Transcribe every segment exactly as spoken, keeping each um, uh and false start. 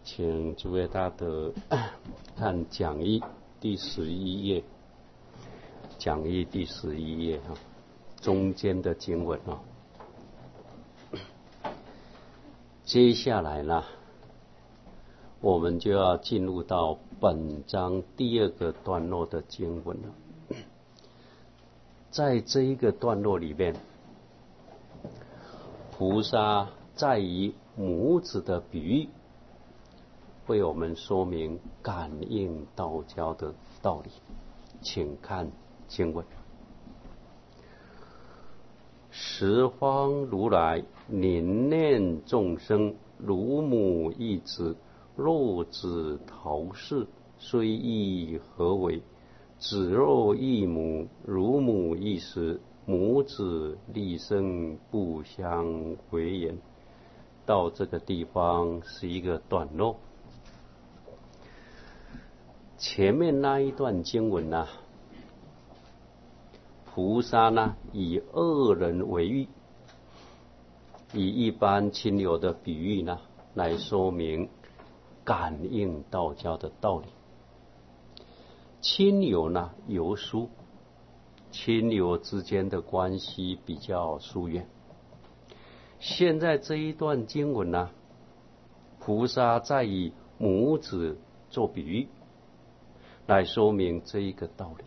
请诸位大德看讲义第十一页，讲义第十一页哈，中间的经文哈。接下来呢，我们就要进入到本章第二个段落的经文了。在这一个段落里面，菩萨在以母子的比喻，为我们说明感应道交的道理。请看经文：十方如来凝练众生，如母一子，若子陶氏，虽异何为？子若异母，如母一时，母子立生，不相为言。到这个地方是一个段落。前面那一段经文呢、啊，菩萨呢以二人为喻，以一般亲友的比喻呢来说明感应道交的道理。亲友呢由疏，亲友之间的关系比较疏远。现在这一段经文呢，菩萨在以母子做比喻，来说明这一个道理。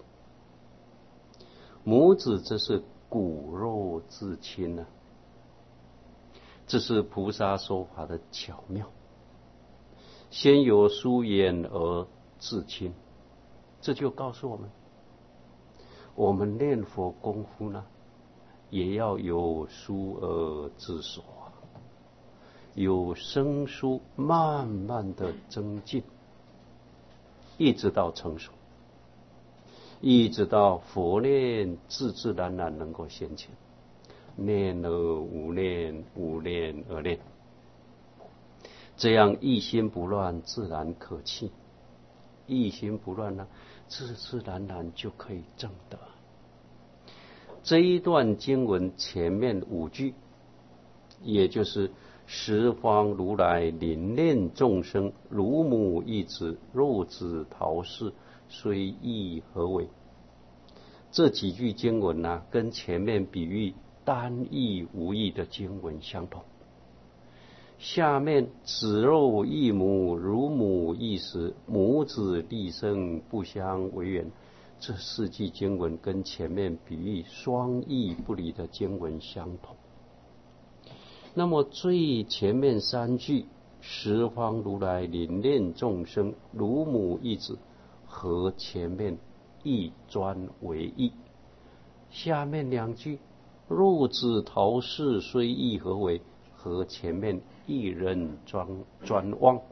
母子这是骨肉至亲啊，这是菩萨说法的巧妙。先有疏远而至亲，这就告诉我们，我们念佛功夫呢，也要有疏而自所，有生疏慢慢的增进，一直到成熟，一直到佛念自自然然能够现前，念而无念，无念而念，这样一心不乱，自然可弃。一心不乱呢，自自然然就可以证得。这一段经文前面五句，也就是十方如来凝练众生，如母一子，若子陶氏，虽异何为？这几句经文呢、啊，跟前面比喻单义无义的经文相同。下面子若异母，如母一时，母子立生，不相为缘。这四句经文跟前面比喻双义不离的经文相同。那么最前面三句，十方如来凝练众生，如母一子，和前面一专为异。下面两句，若子陶氏，虽异何为？和前面一人专专忘。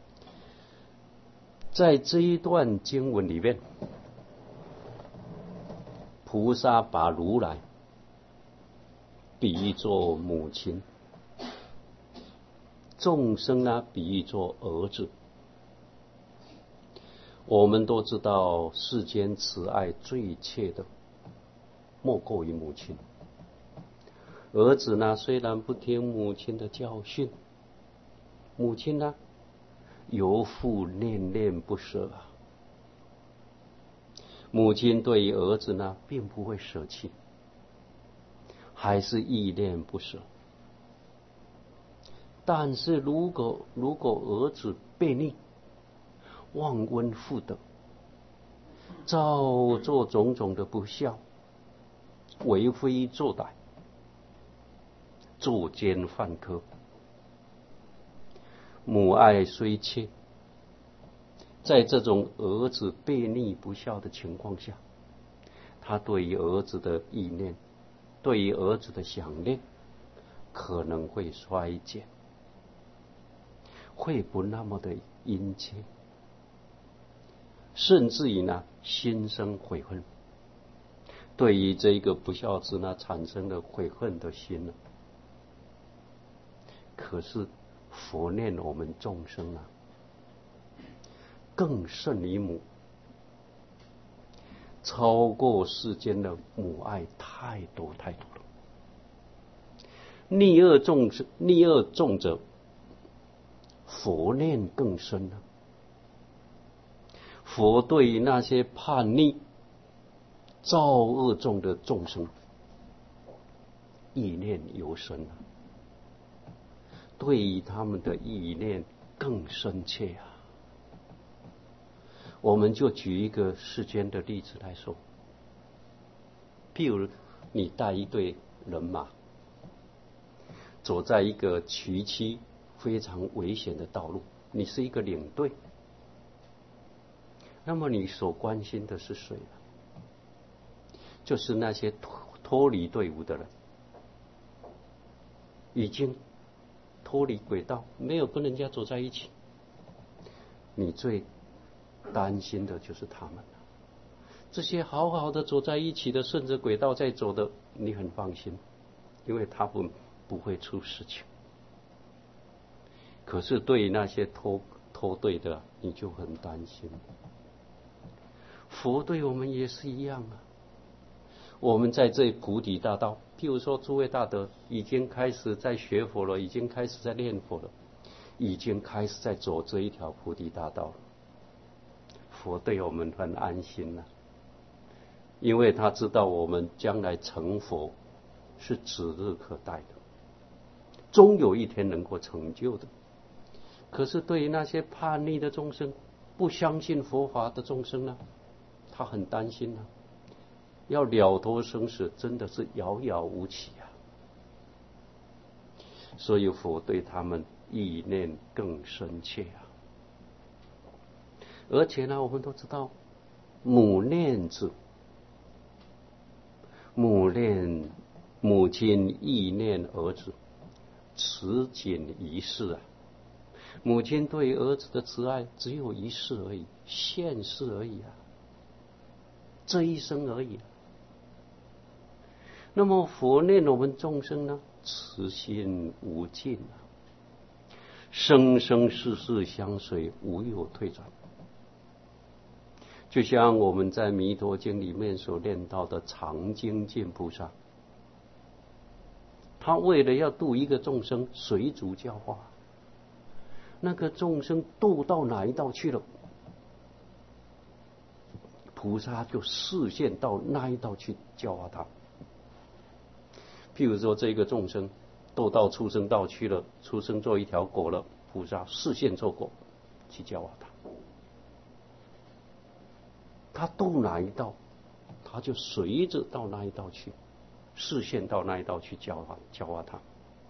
在这一段经文里面，菩萨把如来比喻作母亲，众生呢比喻作儿子。我们都知道，世间慈爱最切的莫过于母亲。儿子呢，虽然不听母亲的教训，母亲呢由父念念不舍啊。母亲对于儿子呢，并不会舍弃，还是忆念不舍。但是如果如果儿子悖逆，忘恩负德，造作种种的不孝，为非作歹，作奸犯科，母爱虽切，在这种儿子悖逆不孝的情况下，他对于儿子的意念，对于儿子的想念，可能会衰减，会不那么的殷切，甚至于呢心生悔恨，对于这个不孝子呢产生了悔恨的心呢。可是佛念我们众生啊，更胜于母，超过世间的母爱太多太多了。逆恶重逆恶重者， 佛念更深了。佛对那些叛逆、造恶中的众生，意念尤深了，对于他们的意念更深切啊。我们就举一个世间的例子来说，譬如你带一队人马，走在一个崎岖非常危险的道路，你是一个领队，那么你所关心的是谁呢？就是那些脱脱离队伍的人，已经脱离轨道，没有跟人家走在一起，你最担心的就是他们了。这些好好的走在一起的，顺着轨道在走的，你很放心，因为他们不会出事情。可是对于那些脱脱队的，你就很担心。佛对我们也是一样啊。我们在这菩提大道，譬如说诸位大德已经开始在学佛了，已经开始在念佛了，已经开始在走这一条菩提大道了。佛对我们很安心了，因为他知道我们将来成佛是指日可待的，终有一天能够成就的。可是对于那些叛逆的众生，不相信佛法的众生呢，他很担心呢，要了脱生死真的是遥遥无期啊。所以佛对他们意念更深切啊。而且呢，我们都知道，母念子，母念母亲意念儿子，此仅一世啊。母亲对儿子的慈爱只有一世而已，现世而已啊，这一生而已啊。那么佛念我们众生呢，慈心无尽啊，生生世世相随，无有退转。就像我们在弥陀经里面所念到的常精进菩萨，他为了要度一个众生，随逐教化，那个众生度到哪一道去了，菩萨就示现到那一道去教化他。譬如说这个众生度到畜生道去了，畜生做一条狗了，菩萨示现做狗去教化他。他度哪一道，他就随着到那一道去，示现到那一道去教化教化他。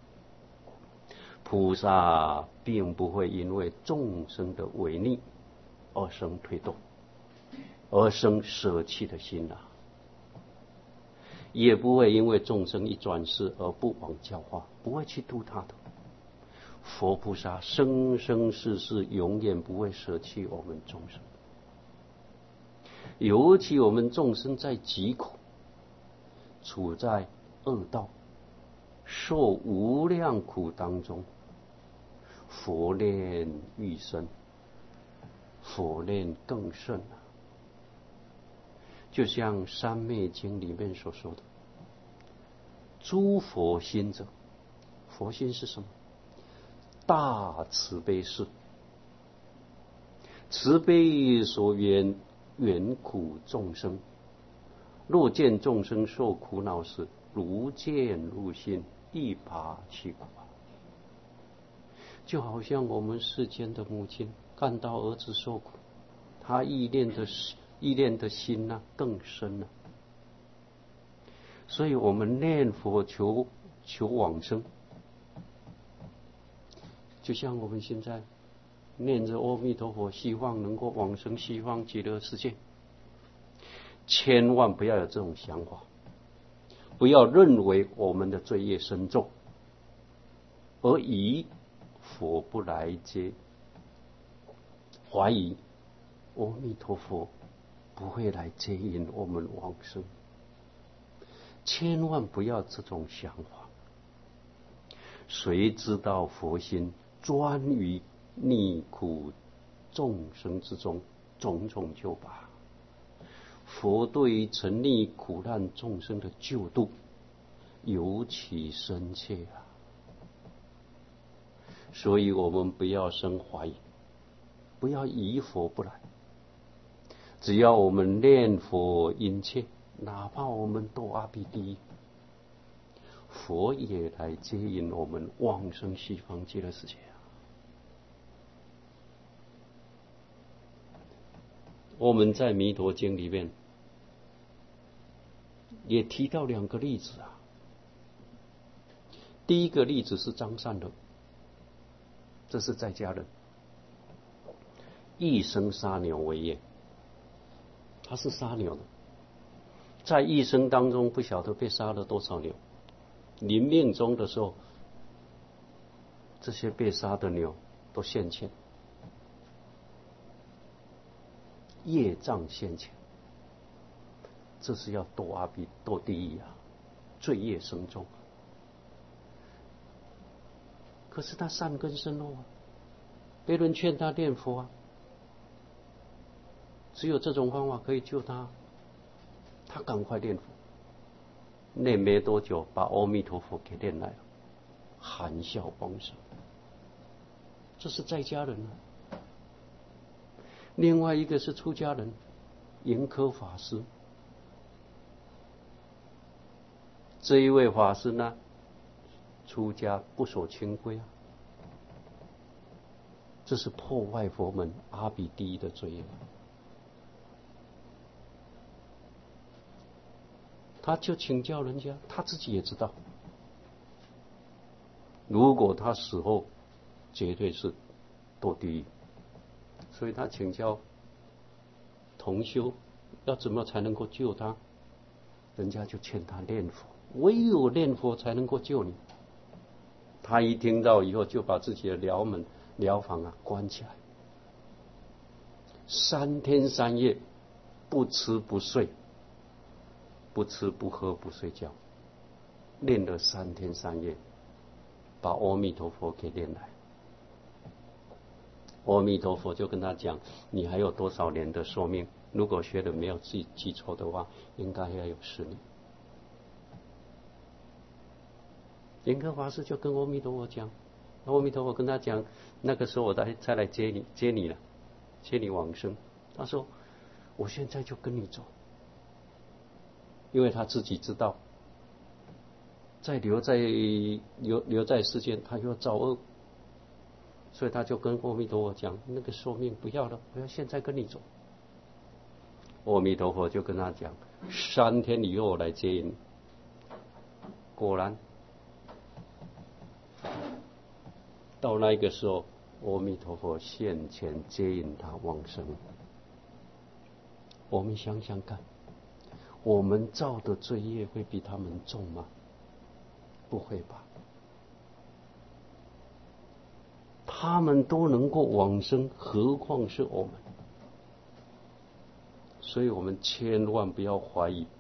菩萨并不会因为众生的违逆而生推动，而生舍弃的心啊，也不会因为众生一转世而不往教化，不会去度他的。佛菩萨生生世世永远不会舍弃我们众生。尤其我们众生在疾苦，处在恶道，受无量苦当中，佛念愈深，佛念更甚啊。就像三昧经里面所说的，诸佛心者，佛心是什么？大慈悲是，慈悲所缘远苦众生，若见众生受苦恼时，如见入心，一拔其苦啊。就好像我们世间的母亲看到儿子受苦，他意念的意念的心呢、啊、更深了、啊。所以我们念佛求求往生，就像我们现在念着阿弥陀佛，希望能够往生西方极乐世界。千万不要有这种想法，不要认为我们的罪业深重，而疑佛不来接，怀疑阿弥陀佛不会来接引我们往生。千万不要这种想法。谁知道佛心专于逆苦众生之中种种救拔？佛对于沉溺苦难众生的救度尤其深切啊！ 所以我们不要生怀疑，不要疑佛不来。只要我们念佛殷切，哪怕我们堕阿鼻地狱，佛也来接引我们往生西方极乐世界啊！我们在《弥陀经》里面也提到两个例子啊。第一个例子是张善乐，这是在家人，一生杀牛为业，他是杀牛的，在一生当中不晓得被杀了多少牛，临命终的时候，这些被杀的牛都现前，业障现前，这是要堕阿鼻堕地狱啊，罪业深重。可是他善根深厚啊，别人劝他念佛啊，只有这种方法可以救他，他赶快念佛，念没多久把阿弥陀佛给念来了，含笑往生。这是在家人啊。另外一个是出家人，盈科法师。这一位法师呢，出家不守清规啊，这是破坏佛门阿鼻地狱的罪业。他就请教人家，他自己也知道，如果他死后绝对是堕地狱，所以他请教同修要怎么才能够救他，人家就劝他念佛，唯有念佛才能够救你。他一听到以后，就把自己的寮门寮房啊关起来，三天三夜不吃不睡，不吃不喝不睡觉，念了三天三夜，把阿弥陀佛给念来。阿弥陀佛就跟他讲，你还有多少年的寿命？如果学的没有记记错的话，应该要有十年。盈科法师就跟阿弥陀佛讲，阿弥陀佛跟他讲，那个时候我再再来接你，接你了，接你往生。他说，我现在就跟你走，因为他自己知道，再留在留留在世间，他又造恶，所以他就跟阿弥陀佛讲，那个寿命不要了，我要现在跟你走。阿弥陀佛就跟他讲，三天以后我来接你。果然，到那个时候，阿弥陀佛现前接引他往生。我们想想看，我们造的罪业会比他们重吗？不会吧。他们都能够往生，何况是我们？所以我们千万不要怀疑，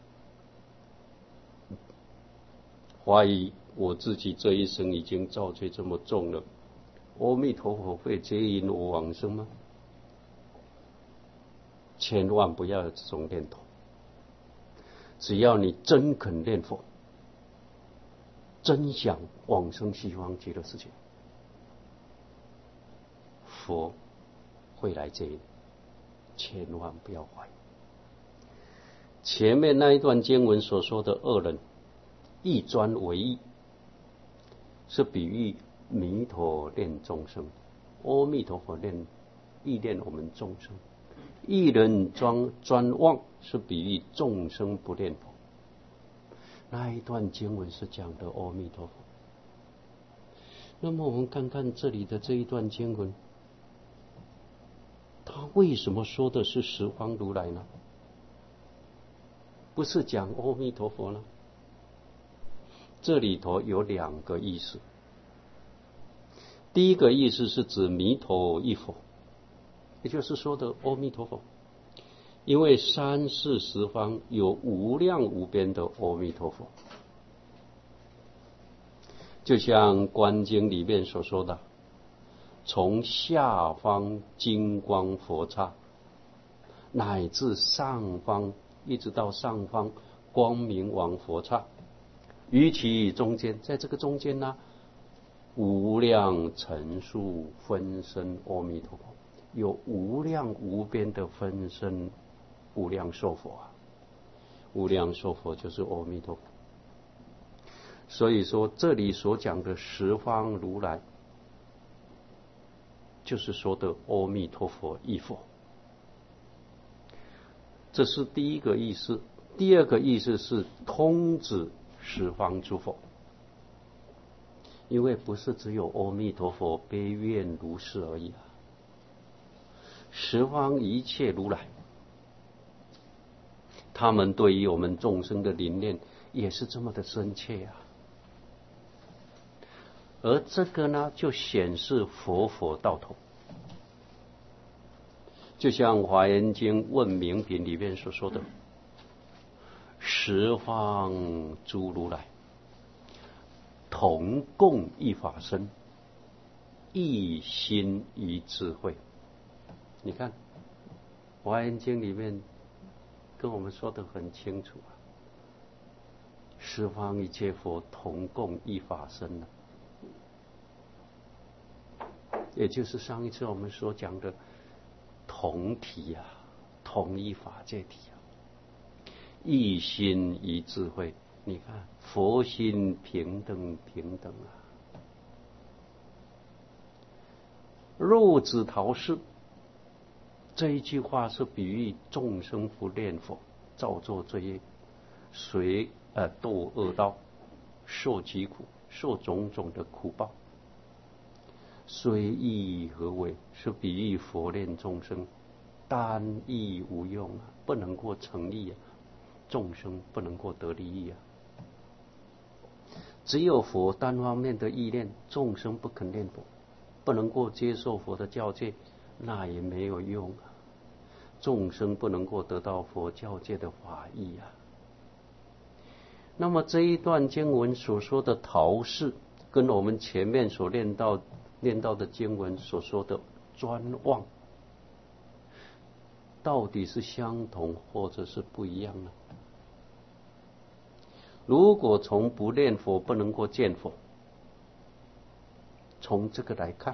怀疑我自己这一生已经造罪这么重了，阿弥陀佛会接引我往生吗？千万不要有这种念头。只要你真肯念佛，真想往生西方极乐世界，佛会来接引，千万不要怀疑。前面那一段经文所说的恶人一专为意，是比喻弥陀念众生，阿弥陀佛念意念我们众生。一人专专妄，是比喻众生不念佛。那一段经文是讲的阿弥陀佛。那么我们看看这里的这一段经文，他为什么说的是十方如来呢？不是讲阿弥陀佛呢？这里头有两个意思。第一个意思是指弥陀一佛，也就是说的阿弥陀佛，因为三世十方有无量无边的阿弥陀佛，就像观经里面所说的，从下方金光佛刹，乃至上方一直到上方光明王佛刹，于其中间，在这个中间呢， 无量陈数分身阿弥陀佛，有无量无边的分身无量寿佛啊，无量寿佛就是阿弥陀佛。所以说这里所讲的十方如来，就是说的阿弥陀佛一佛。这是第一个意思。第二个意思是通指十方诸佛，因为不是只有阿弥陀佛悲愿如是而已啊，十方一切如来，他们对于我们众生的灵念也是这么的深切啊。而这个呢，就显示佛佛道统。就像《华严经·问明品》里面所说的，十方诸如来同共一法身，一心一智慧。你看《华严经》里面跟我们说的很清楚啊，十方一切佛同共一法身呢、啊，也就是上一次我们所讲的同体啊，同一法界体啊，一心一智慧。你看佛心平等平等啊。肉子陶氏这一句话是比喻众生不念佛，造作罪业，随呃堕恶道，受疾苦，受种种的苦报。虽意何为？是比喻佛念众生单意无用啊，不能够成利啊，众生不能够得利益啊。只有佛单方面的意念，众生不肯念佛，不能够接受佛的教戒，那也没有用啊。众生不能够得到佛教戒的法益啊。那么这一段经文所说的陶氏，跟我们前面所念到念到的经文所说的专望，到底是相同或者是不一样呢？如果从不念佛不能够见佛，从这个来看，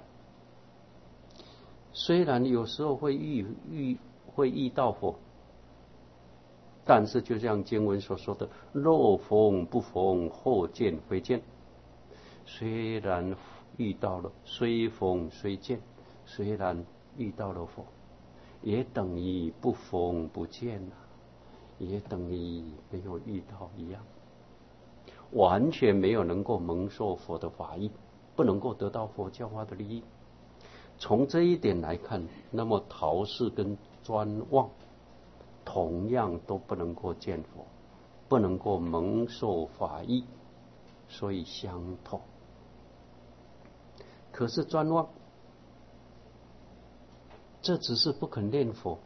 虽然有时候会遇遇会遇到佛，但是就像经文所说的，若逢不逢，或见非见。虽然遇到了，虽逢虽见，虽然遇到了佛，也等于不逢不见啊，也等于没有遇到一样，完全没有能够蒙受佛的法益，不能够得到佛教化的利益。从这一点来看，那么陶氏跟专望同样都不能够见佛，不能够蒙受法益，所以相同。可是专望，这只是不肯念佛。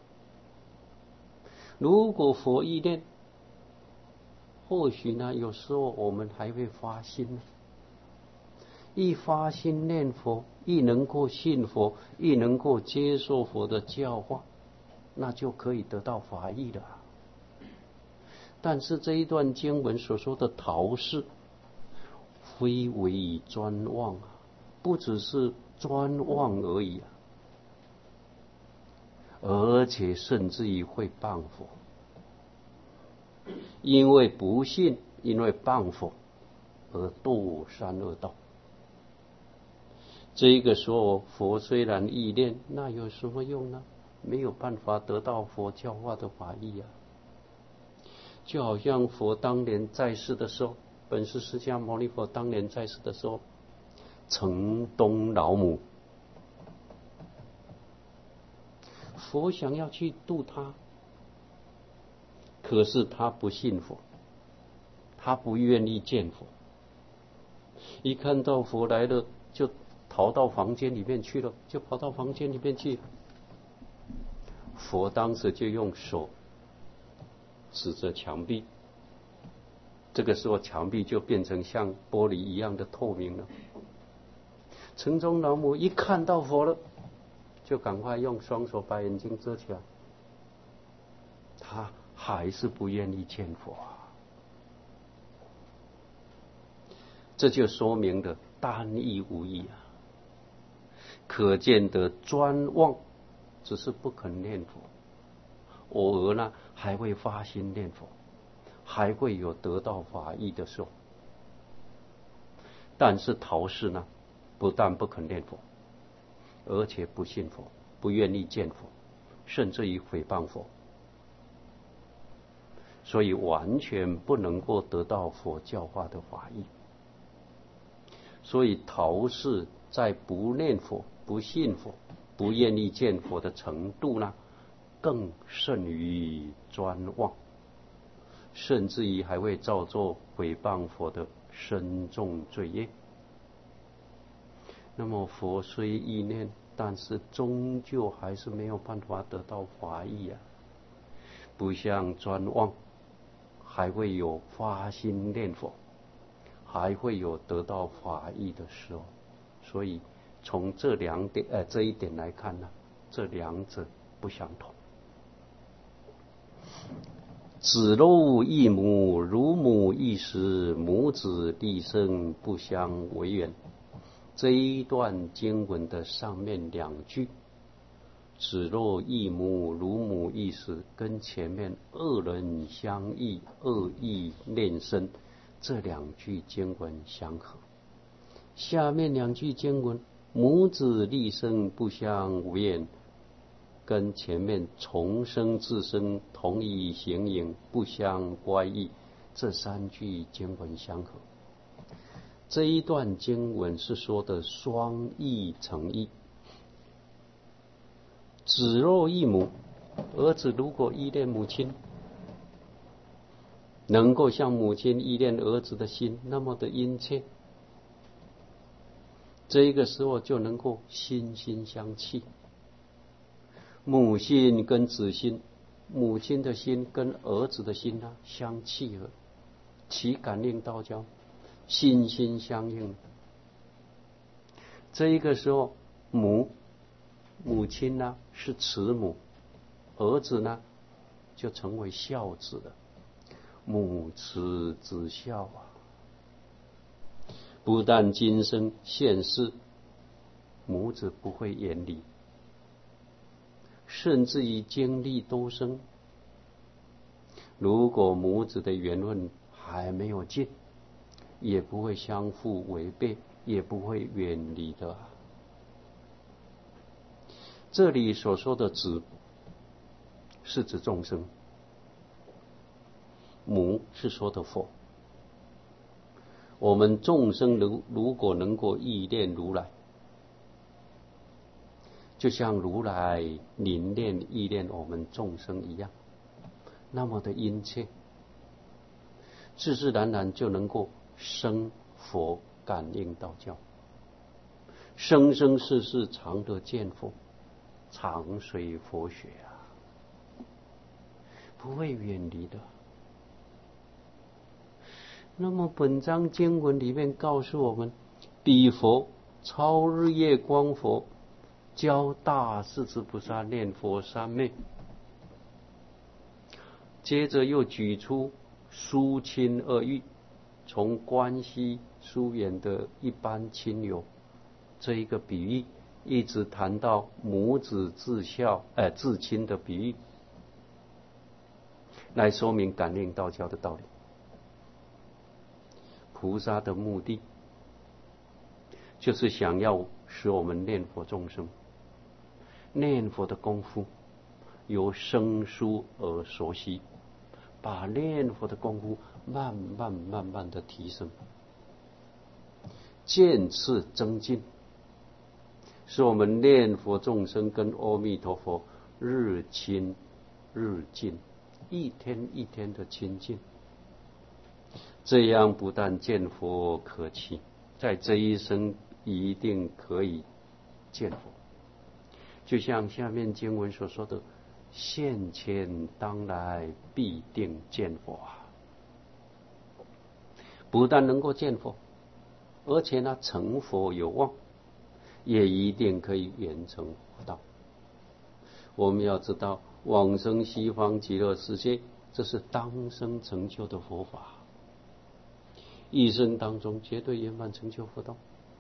如果佛意念，或许呢，有时候我们还会发心呢。一发心念佛，一能够信佛，一能够接受佛的教化，那就可以得到法益了。但是这一段经文所说的陶氏，非为专望啊，不只是专望而已啊，而且甚至于会谤佛，因为不信，因为谤佛而堕三恶道。这个时候佛虽然意念，那有什么用呢？没有办法得到佛教化的法益啊。就好像佛当年在世的时候，本师释迦牟尼佛当年在世的时候，城东老母，佛想要去度他，可是他不信佛，他不愿意见佛，一看到佛来了，就逃到房间里面去了，就跑到房间里面去了。佛当时就用手指着墙壁，这个时候墙壁就变成像玻璃一样的透明了。城中老母一看到佛了，就赶快用双手把眼睛遮起来，他还是不愿意见佛啊。这就说明了单一无异啊。可见得专妄只是不肯念佛，偶尔呢还会发心念佛，还会有得到法益的时候。但是陶氏呢，不但不肯念佛，而且不信佛，不愿意见佛，甚至于诽谤佛，所以完全不能够得到佛教化的法益。所以陶氏在不念佛、不信佛、不愿意见佛的程度呢，更甚于专妄，甚至于还会造作诽谤佛的深重罪业。那么佛虽意念，但是终究还是没有办法得到法益啊。不像专妄，还会有发心念佛，还会有得到法益的时候。所以从这两点呃这一点来看呢，这两者不相同。子肉异母，乳母异时，母子立生，不相为缘。这一段经文的上面两句，子肉异母，乳母异时，跟前面二人相异，二异念生，这两句经文相合。下面两句经文，母子立生，不相无缘，跟前面重生自生，同以形影，不相乖异，这三句经文相合。这一段经文是说的双义成一。子若异母，儿子如果依恋母亲，能够像母亲依恋儿子的心那么的殷切，这个时候就能够心心相契。母心跟子心，母亲的心跟儿子的心呢相契合，其感应道交，心心相应。这一个时候，母母亲呢是慈母，儿子呢就成为孝子了。母慈子孝啊！不但今生现世母子不会远离，甚至于经历多生，如果母子的缘分还没有尽，也不会相互违背，也不会远离的。这里所说的子是指众生，母是说的佛。我们众生如如果能够依恋如来，就像如来凝练依恋我们众生一样，那么的殷切，自自然然就能够生佛感应道教，生生世世常得见佛，常随佛学啊，不会远离的。那么本章经文里面告诉我们，彼佛超日月光佛，教大势至菩萨念佛三昧。接着又举出疏亲二欲，从关系疏远的一般亲友这一个比喻，一直谈到母子至孝、呃至亲的比喻，来说明感应道教的道理。菩萨的目的就是想要使我们念佛众生念佛的功夫由生疏而熟悉，把念佛的功夫慢慢慢慢的提升，渐次增进，使我们念佛众生跟阿弥陀佛日亲日近，一天一天的亲近。这样不但见佛可期，在这一生一定可以见佛。就像下面经文所说的，现前当来必定见佛啊！不但能够见佛，而且呢成佛有望，也一定可以圆成佛道。我们要知道，往生西方极乐世界，这是当生成就的佛法。一生当中绝对圆满成就佛道，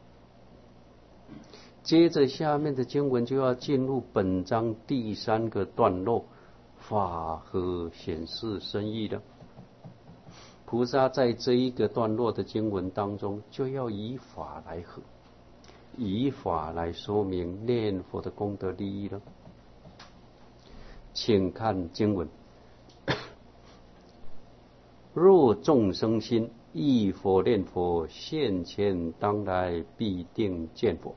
接着下面的经文就要进入本章第三个段落，法和显示深义了。菩萨在这一个段落的经文当中，就要以法来合，以法来说明念佛的功德利益了。请看经文：若众生心忆佛念佛，现前当来必定见佛。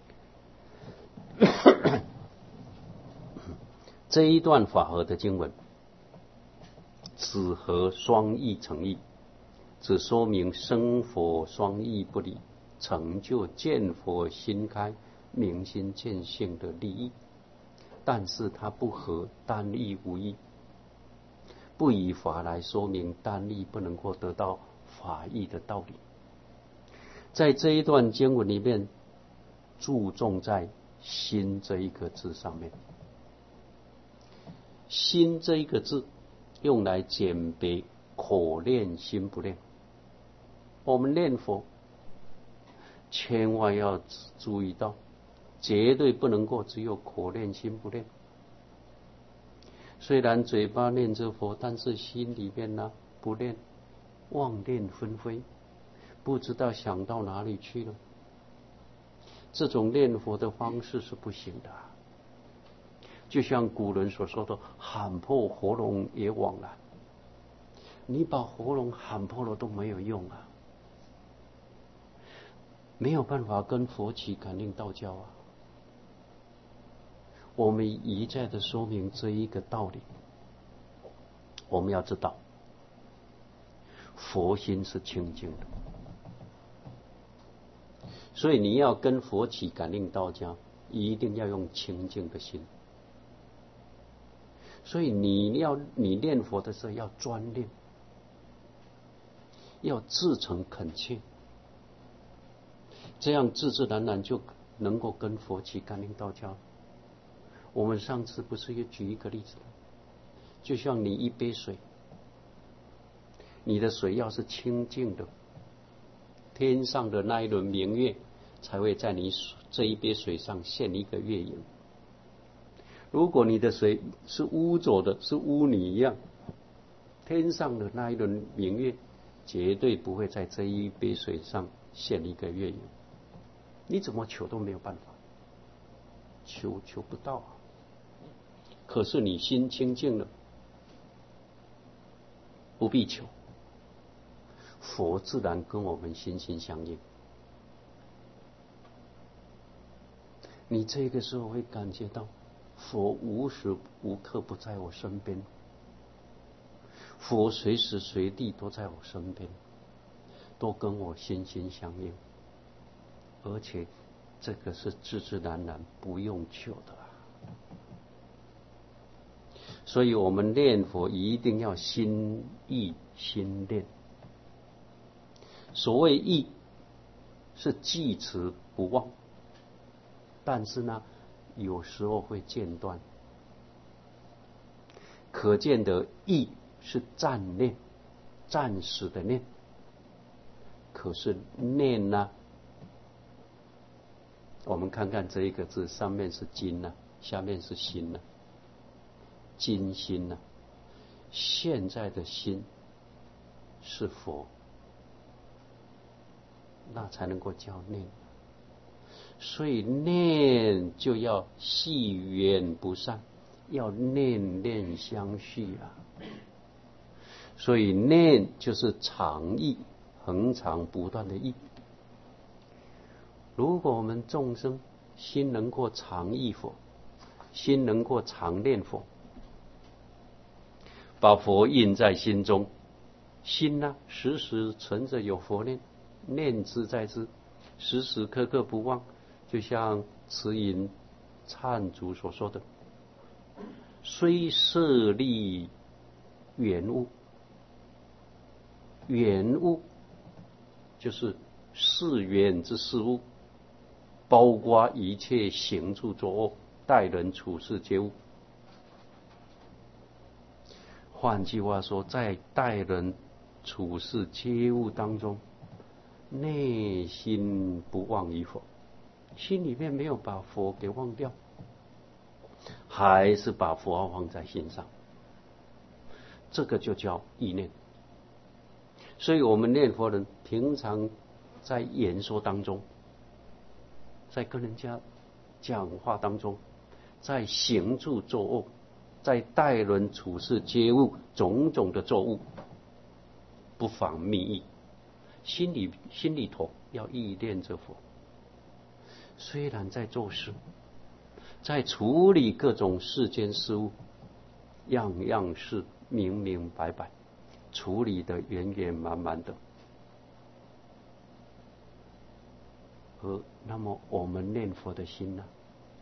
这一段法和的经文，只合双义成义，只说明生佛双义不离，成就见佛心开、明心见性的利益。但是它不合单义无义，不以法来说明单义不能够得到法义的道理。在这一段经文里面，注重在心这一个字上面。心这一个字用来鉴别口念心不念。我们念佛千万要注意到，绝对不能够只有口念心不念。虽然嘴巴念着佛，但是心里面呢不念，妄念纷飞，不知道想到哪里去了。这种念佛的方式是不行的，就像古人所说的喊破喉咙也枉然。你把喉咙喊破了都没有用啊，没有办法跟佛起感应道交啊。我们一再的说明这一个道理。我们要知道，佛心是清净的，所以你要跟佛起感应道交，一定要用清净的心。所以你要你念佛的时候要专念，要至诚恳切，这样自自然然就能够跟佛起感应道交。我们上次不是也举一个例子，就像你一杯水，你的水要是清净的，天上的那一轮明月才会在你这一杯水上现一个月影。如果你的水是污浊的，是污泥一样，天上的那一轮明月绝对不会在这一杯水上现一个月影。你怎么求都没有办法，求求不到啊。可是你心清净了，不必求，佛自然跟我们心心相应。你这个时候会感觉到佛无时无刻不在我身边，佛随时随地都在我身边，都跟我心心相应，而且这个是自自然然不用求的啊。所以我们念佛一定要心意心念。所谓意，是记持不忘，但是呢有时候会间断。可见的意是暂念，暂时的念。可是念呢，我们看看这一个字，上面是金呢，下面是心呢。金心呢，现在的心是佛，那才能够叫念。所以念就要系缘不散，要念念相续啊。所以念就是常意，恒常不断的意。如果我们众生心能够常忆佛，心能够常念佛，把佛印在心中，心呢时时存着有佛念，念之在之，时时刻刻不忘。就像慈隐忏祖所说的，虽设立缘物，缘物就是世缘之事物，包括一切行住坐卧、待人处事皆物。换句话说，在待人处事皆物当中，内心不忘于佛， 心里面没有把佛给忘掉，还是把佛号放在心上，这个就叫意念。所以我们念佛人平常在演说当中，在跟人家讲话当中，在行住坐卧，在待人处事接物种种的作物，不妨密意，心里心里头要意念着佛。虽然在做事，在处理各种世间事物，样样是明明白白，处理得圆圆满满的。而那么我们念佛的心呢，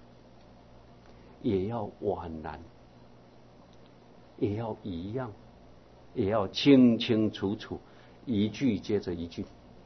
也要宛然，也要一样，也要清清楚楚，一句接着一句。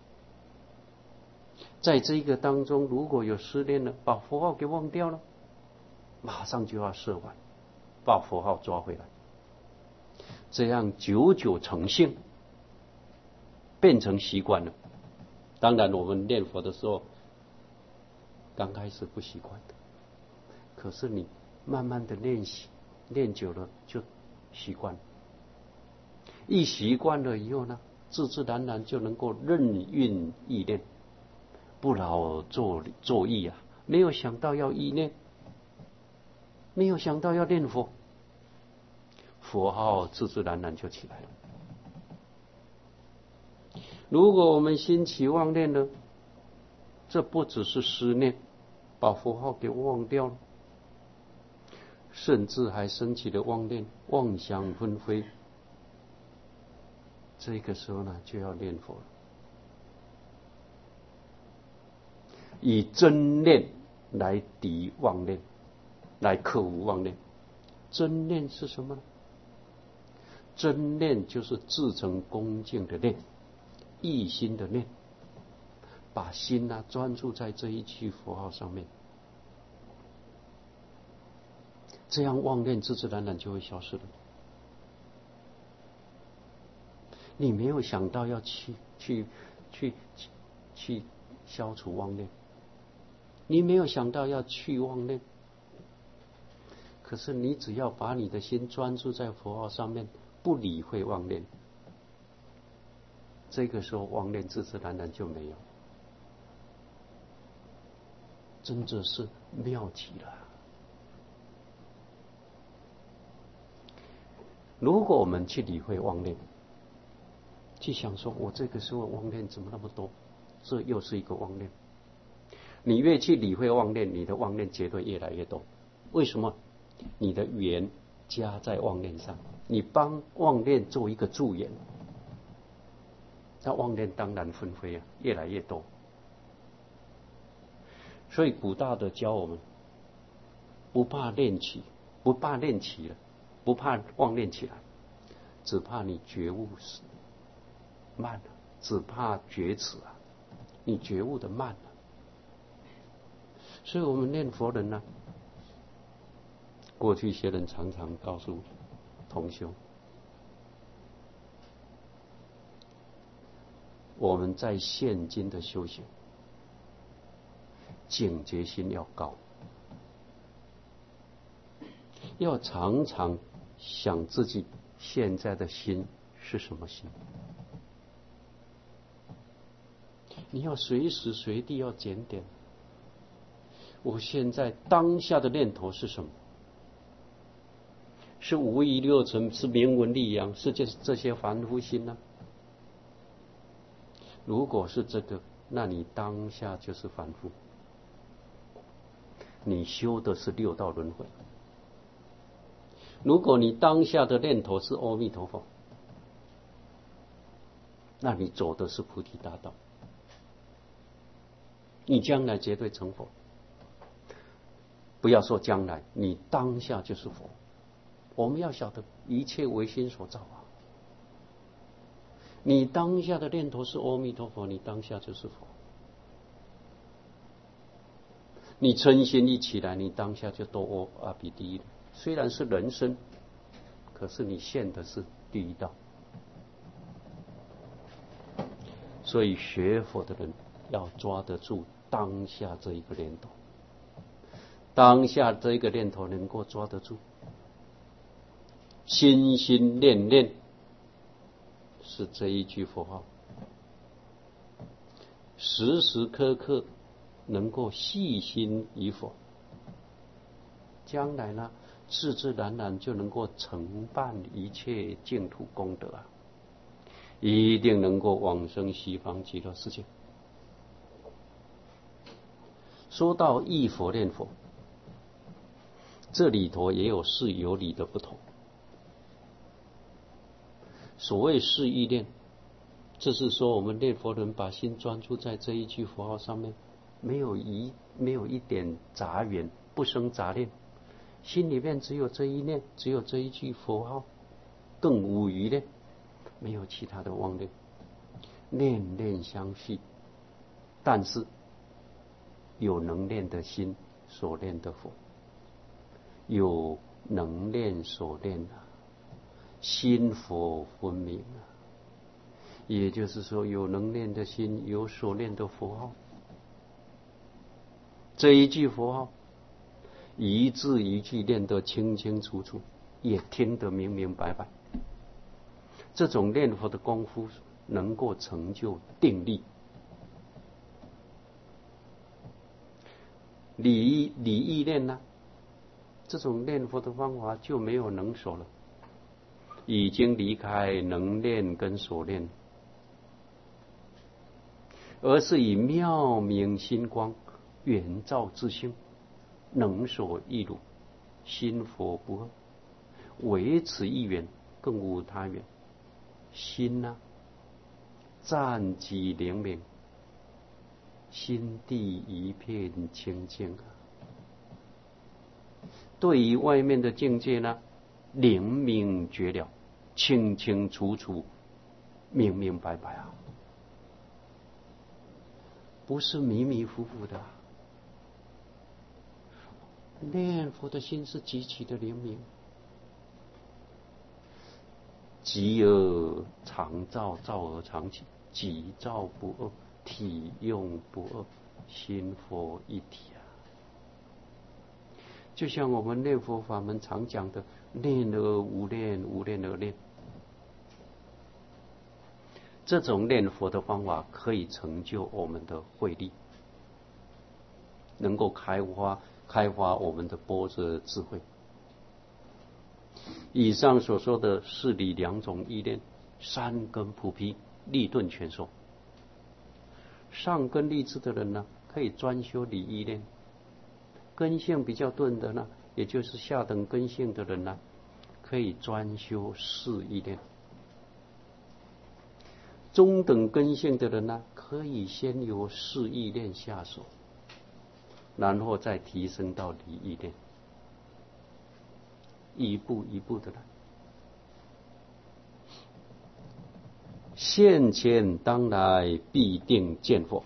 在这个当中，如果有失恋了，把佛号给忘掉了，马上就要设法把佛号抓回来，这样久久成性，变成习惯了。当然我们念佛的时候刚开始不习惯的，可是你慢慢的练习，练久了就习惯了。一习惯了以后呢，自自然然就能够任运意念，不劳作作意啊！没有想到要意念，没有想到要念佛，佛号自自然然就起来了。如果我们心起妄念呢，这不只是失念，把佛号给忘掉了，甚至还升起了妄念，妄想纷飞。这个时候呢，就要念佛了，以真念来抵妄念，来克服妄念。真念是什么呢？真念就是至诚恭敬的念，一心的念，把心啊专注在这一句佛号上面，这样妄念自自然然就会消失了。你没有想到要去去去去消除妄念，你没有想到要去妄念，可是你只要把你的心专注在佛号上面，不理会妄念，这个时候妄念自自然然就没有，真的是妙极了。如果我们去理会妄念，去想说我这个时候妄念怎么那么多，这又是一个妄念。你越去理会妄念，你的妄念绝对越来越多。为什么？你的缘加在妄念上，你帮妄念做一个助缘，那妄念当然纷飞啊，越来越多。所以古大德教我们，不怕念起，不怕念起了，不怕妄念起来，只怕你觉悟慢了，只怕觉迟啊，你觉悟的慢了。所以我们念佛人呢、啊，过去一些人常常告诉同修，我们在现今的修行，警觉心要高，要常常想自己现在的心是什么心，你要随时随地要检点，我现在当下的念头是什么？是五欲六尘，是名闻利养，是这这些凡夫心呢、啊？如果是这个，那你当下就是凡夫，你修的是六道轮回。如果你当下的念头是阿弥陀佛，那你走的是菩提大道，你将来绝对成佛。不要说将来，你当下就是佛。我们要晓得一切唯心所造啊！你当下的念头是阿弥陀佛，你当下就是佛。你嗔心一起来，你当下就堕阿鼻地狱了。虽然是人生，可是你现的是第一道。所以学佛的人要抓得住当下这一个念头，当下这一个念头能够抓得住，心心念念是这一句佛号，时时刻刻能够细心于佛，将来呢，自自然然就能够承办一切净土功德啊，一定能够往生西方极乐世界。说到忆佛念佛，这里头也有事有理的不同。所谓事意念，这是说我们念佛人把心专注在这一句佛号上面，没有一没有一点杂缘，不生杂念，心里面只有这一念，只有这一句佛号，更无余念，没有其他的妄念，念念相续。但是有能念的心所念的佛，有能念所念啊，心佛分明啊。也就是说，有能念的心，有所念的佛号，这一句佛号一字一句念得清清楚楚，也听得明明白白。这种念佛的功夫能够成就定力。理理意念呢，这种念佛的方法就没有能所了，已经离开能念跟所念，而是以妙明心光圆照自性，能所亦如，心佛不二，唯此一缘，更无他缘。心啊，湛极灵明，心地一片清净啊。对于外面的境界呢，灵明绝了，清清楚楚，明明白白啊，不是迷迷糊糊的啊。念佛的心是极其的灵明，极而常照，照而常起，极照不二，体用不二，心佛一体啊。就像我们念佛法门常讲的，念而无念，无念而念。这种念佛的方法可以成就我们的慧力，能够开发开发我们的般若智慧。以上所说的是理两种意念，三根普披，立顿全收。上根立志的人呢，可以专修理意念；根性比较钝的呢，也就是下等根性的人呢，可以专修事意念；中等根性的人呢，可以先由事意念下手，然后再提升到理意念，一步一步的来。现前当来必定见佛，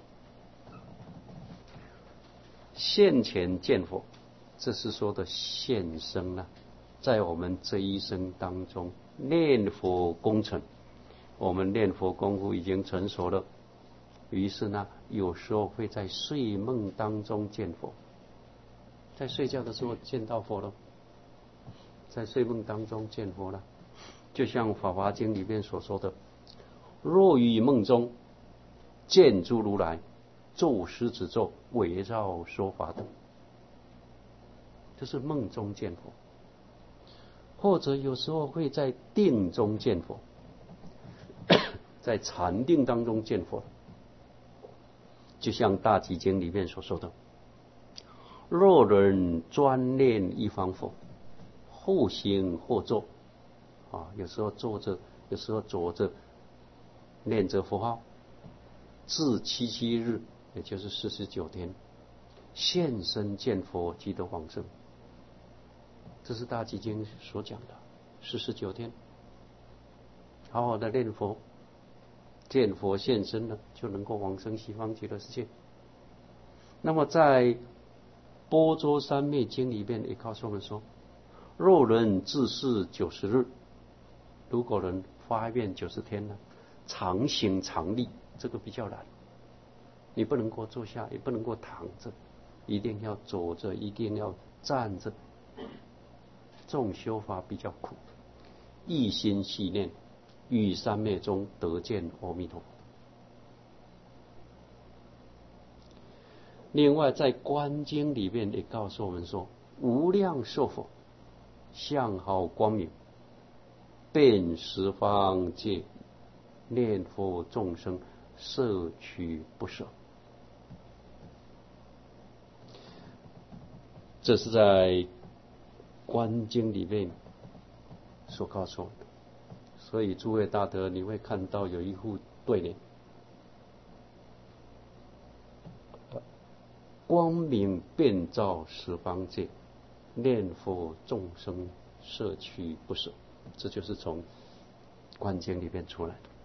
现前见佛，这是说的现生啊，在我们这一生当中念佛功成，我们念佛功夫已经成熟了，于是呢，有时候会在睡梦当中见佛，在睡觉的时候见到佛了，在睡梦当中见佛了，就像《法华经》里面所说的，若于梦中见诸如来，奏狮子咒，围绕说法等，这是梦中见佛。或者有时候会在定中见佛，在禅定当中见佛，就像《大集经》里面所说的，若人专念一方佛，或行或坐，啊，有时候坐着，有时候坐着，念着佛号，至七七日，也就是四十九天，现身见佛，即得往生。这是大集经所讲的四十九天，好好的念佛，见佛现身呢，就能够往生西方极乐世界。那么在般舟三昧经里面也告诉我们说，若人自是九十日，如果人发愿九十天呢，常行常立，这个比较难。 你不能够坐下，也不能够躺着，一定要走着，一定要站着。这种修法比较苦。一心系念，于三昧中得见阿弥陀佛。另外，在观经里面也告诉我们说，无量寿佛，相好光明，遍十方界，念佛众生，摄取不舍。这是在观经里面所告诉我们的。所以诸位大德，你会看到有一副对联：光明遍照十方界，念佛众生，摄取不舍。这就是从观经里面出来的。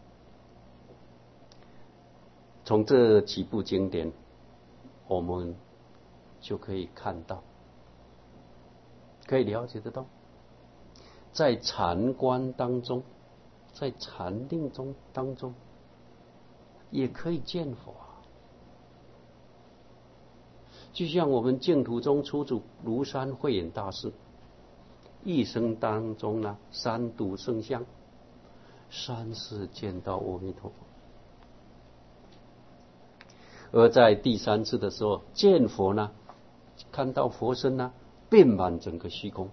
从这几部经典，我们就可以看到，可以了解得到，在禅观当中，在禅定中当中，也可以见佛啊。就像我们净土宗初祖庐山慧远大师，一生当中呢，三度圣相，三次见到阿弥陀佛。而在第三次的时候，见佛呢，看到佛身呢，遍满整个虚空。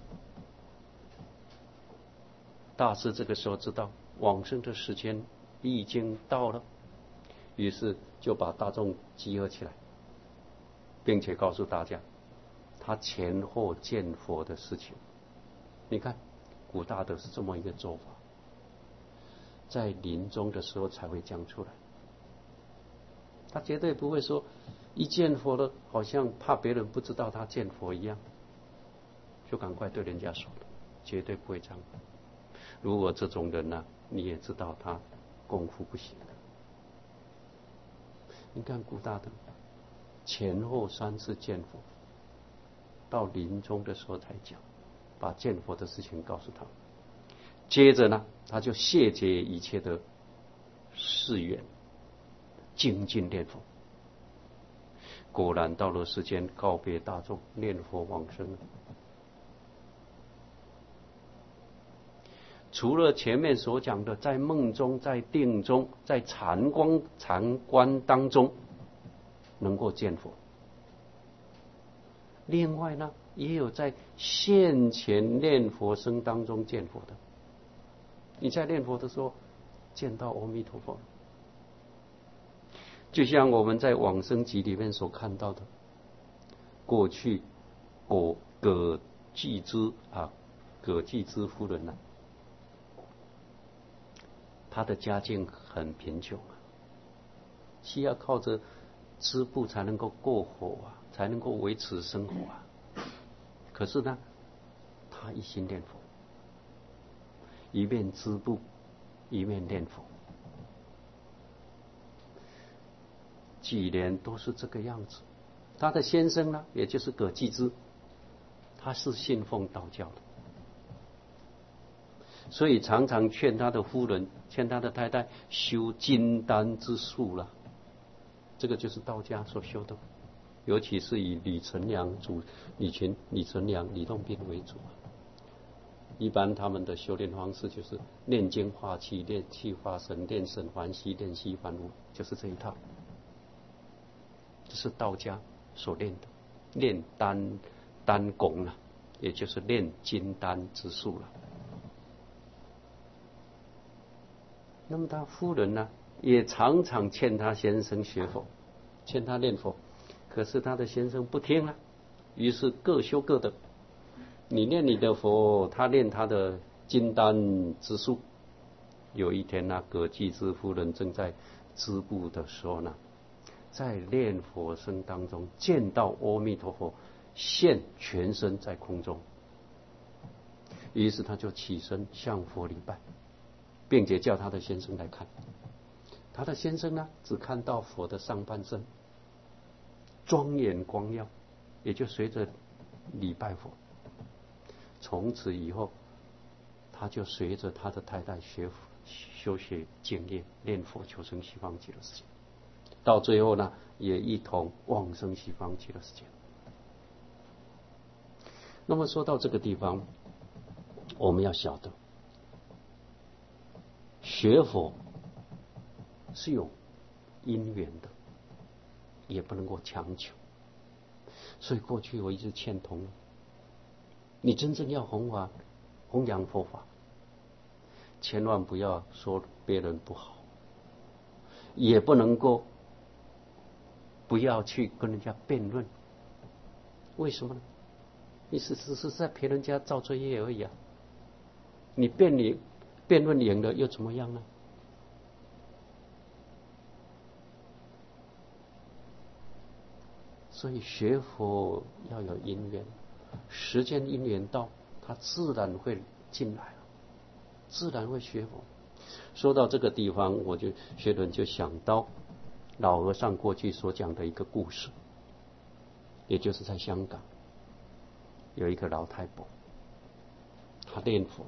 大师这个时候知道往生的时间已经到了，于是就把大众集合起来，并且告诉大家他前后见佛的事情。你看古大德是这么一个做法，在临终的时候才会讲出来。他绝对不会说一见佛了，好像怕别人不知道他见佛一样，就赶快对人家说了，绝对不会这样。如果这种人呢、啊，你也知道他功夫不行的。你看古大德前后三次见佛，到临终的时候才讲，把见佛的事情告诉他。接着呢，他就谢绝一切的誓愿，精进念佛。果然到了世间，告别大众，念佛往生了。除了前面所讲的，在梦中、在定中、在禅光禅观当中能够见佛，另外呢，也有在现前念佛声当中见佛的。你在念佛的时候见到阿弥陀佛，就像我们在往生集里面所看到的，过去葛葛季之啊，葛季之夫人呢、啊，他的家境很贫穷啊，需要靠着织布才能够过活啊，才能够维持生活啊。可是呢，他一心念佛，一面织布，一面念佛，几年都是这个样子。他的先生呢，也就是葛季之，他是信奉道教的。所以常常劝他的夫人，劝他的太太修金丹之术了。这个就是道家所修的，尤其是以李存良主李群李存良李洞宾为主。一般他们的修炼方式就是炼精化气、炼气化神、炼神还息、炼息还无，就是这一套。这是道家所练的，炼丹丹功啊，也就是炼金丹之术了。那么他夫人呢，也常常劝他先生学佛，劝他念佛，可是他的先生不听啊，于是各修各的，你念你的佛，他念他的金丹之术。有一天呢、啊，葛季之夫人正在织布的时候呢，在念佛声当中见到阿弥陀佛现全身在空中，于是他就起身向佛礼拜，并且叫他的先生来看。他的先生呢，只看到佛的上半身庄严光耀，也就随着礼拜佛。从此以后，他就随着他的太太学修学经验念佛求生西方极乐世界。 到最后呢，也一同往生西方极乐世界。那么说到这个地方，我们要晓得，学佛是有因缘的，也不能够强求。所以过去我一直劝同，你真正要弘法、弘扬佛法，千万不要说别人不好，也不能够不要去跟人家辩论。为什么呢？你是只是在陪人家造罪业而已啊！你辩理辩论赢了又怎么样呢？所以学佛要有因缘，时间因缘到，他自然会进来，自然会学佛。说到这个地方，我就学人就想到老和尚过去所讲的一个故事，也就是在香港有一个老太婆，她念佛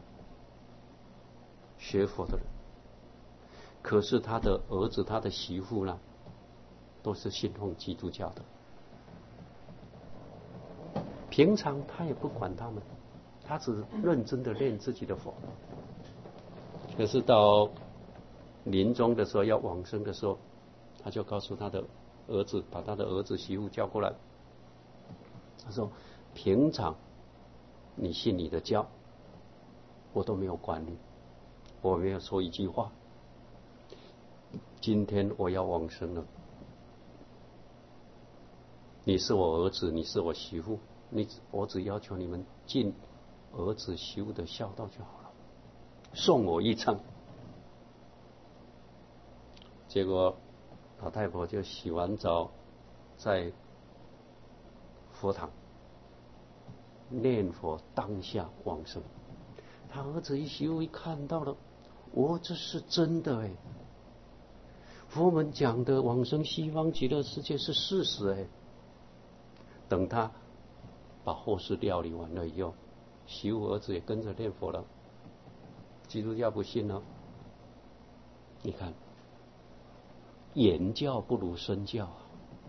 学佛的人，可是他的儿子、他的媳妇呢，都是信奉基督教的。平常他也不管他们，他只认真的念自己的佛。可是到临终的时候，要往生的时候，他就告诉他的儿子，把他的儿子媳妇叫过来，他说：平常你信你的教，我都没有管你，我没有说一句话。今天我要往生了，你是我儿子，你是我媳妇，你我只要求你们尽儿子媳妇的孝道就好了，送我一程。结果老太婆就洗完澡，在佛堂念佛，当下往生。他儿子一媳妇一看到了，哦，这是真的哎！佛门讲的往生西方极乐世界是事实哎。等他把后事料理完了以后，媳妇儿子也跟着念佛了。基督教不信了，你看，言教不如身教啊！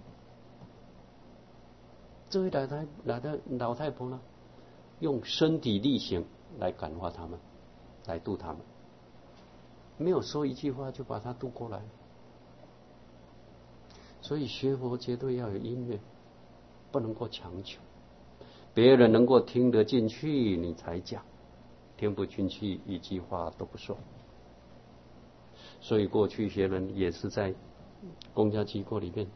这位老太老太老太婆呢，用身体力行来感化他们，来度他们，没有说一句话就把他渡过来。所以学佛绝对要有因缘，不能够强求。别人能够听得进去，你才讲；听不进去，一句话都不说。所以过去学人也是在公家机构里面，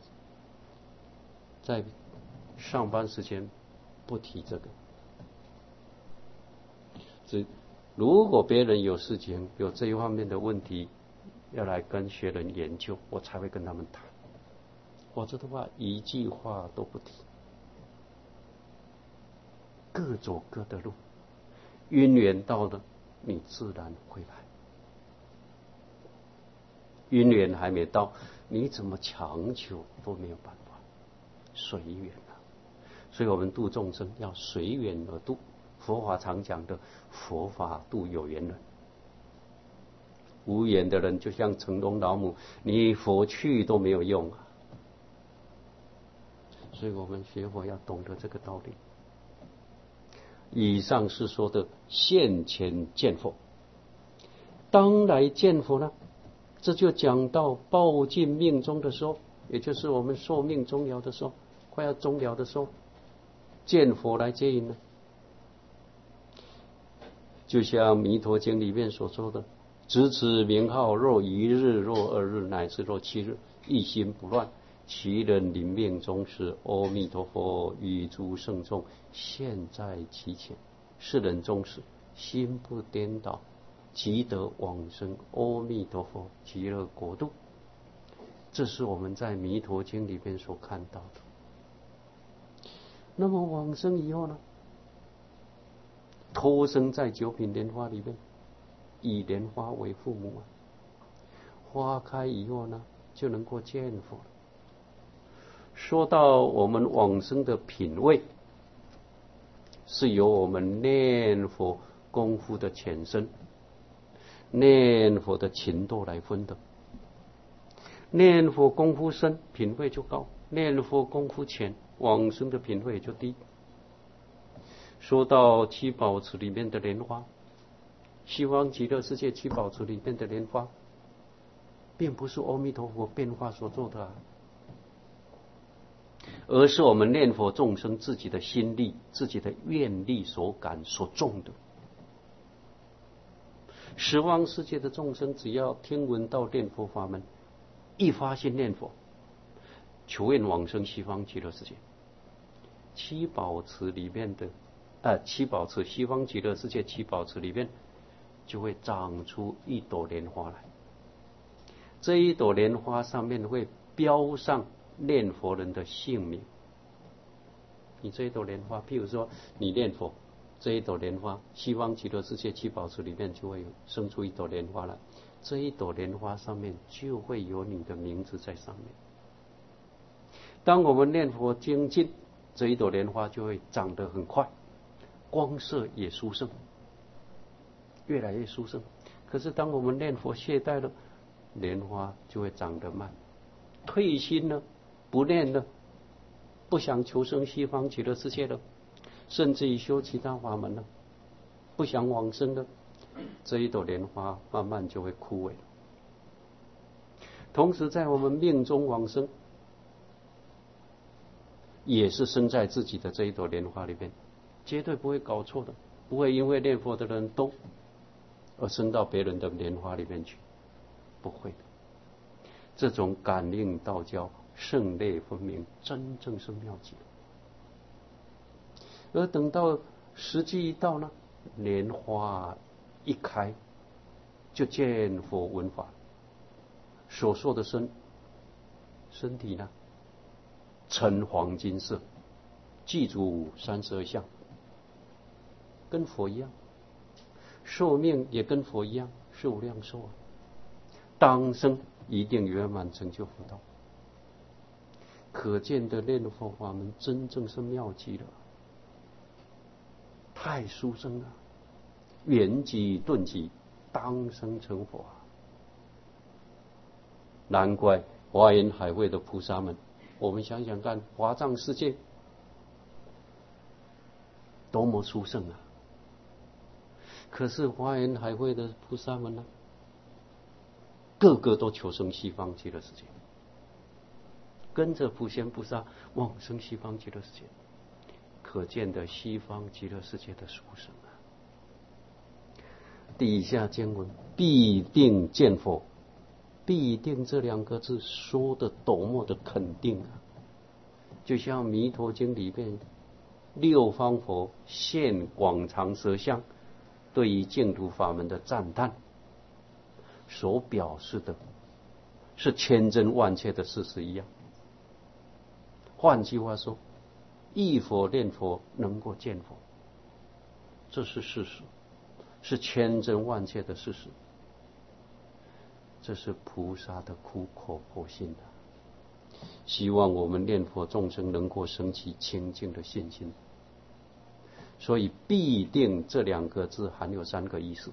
在上班时间不提这个。只如果别人有事情，有这一方面的问题，要来跟学人研究，我才会跟他们谈。否则的话，一句话都不提，各走各的路，因缘到了，你自然会来。因缘还没到，你怎么强求都没有办法，随缘啊！所以我们度众生要随缘而度。佛法常讲的，佛法度有缘人，无缘的人就像成龙老母，你佛去都没有用啊！所以我们学佛要懂得这个道理。以上是说的现前见佛，当来见佛呢，这就讲到报尽命终的时候，也就是我们寿命终了的时候，快要终了的时候，见佛来接引呢。就像《弥陀经》里面所说的，执持名号，若一日，若二日，乃至若七日，一心不乱，其人临命终时，阿弥陀佛与诸圣众现在其前，是人终时心不颠倒，即得往生阿弥陀佛极乐国度。这是我们在《弥陀经》里面所看到的。那么往生以后呢，托生在九品莲花里面，以莲花为父母啊。花开以后呢，就能够见佛了。说到我们往生的品位，是由我们念佛功夫的浅深、念佛的勤惰来分的。 念佛功夫深，品位就高；念佛功夫浅，往生的品位就低。说到七宝池里面的莲花，西方极乐世界七宝池里面的莲花，并不是阿弥陀佛变化所做的啊，而是我们念佛众生自己的心力、自己的愿力所感所种的。十方世界的众生，只要听闻到念佛法门，一发心念佛，求愿往生西方极乐世界。七宝池里面的，呃，七宝池西方极乐世界七宝池里面，就会长出一朵莲花来。这一朵莲花上面会标上念佛人的姓名。你这一朵莲花，譬如说你念佛，这一朵莲花，西方极乐世界七宝池里面就会生出一朵莲花来。这一朵莲花上面就会有你的名字在上面。当我们念佛精进，这一朵莲花就会长得很快，光色也殊胜，越来越殊胜。可是当我们念佛懈怠了，莲花就会长得慢。退心了，不念了，不想求生西方极乐世界了，甚至于修其他法门了，不想往生了，这一朵莲花慢慢就会枯萎。同时在我们命中往生，也是生在自己的这一朵莲花里面，绝对不会搞错的，不会因为念佛的人多而生到别人的莲花里面去，不会的。这种感应道交、胜类分明，真正是妙极。而等到时机一到呢，莲花一开，就见佛闻法，所说的身身体呢，呈黄金色，具足三十二相，跟佛一样，寿命也跟佛一样，是无量寿啊，当生一定圆满成就佛道。可见的念佛法门真正是妙极了，太殊胜了，圆寂顿寂，当生成佛啊！难怪华严海会的菩萨们，我们想想看，华藏世界多么殊胜啊！可是华严海会的菩萨们呢，个个都求生西方极乐世界，跟着普贤菩萨往生西方极乐世界，可见的西方极乐世界的殊胜啊！底下经文必定见佛，必定这两个字说的多么的肯定啊！就像弥陀经里面六方佛现广长舌相，对于净土法门的赞叹，所表示的是千真万确的事实一样。换句话说，忆佛念佛能够见佛，这是事实，是千真万确的事实。这是菩萨的苦口婆心啊！希望我们念佛众生能够升起清净的信心。所以必定这两个字含有三个意思。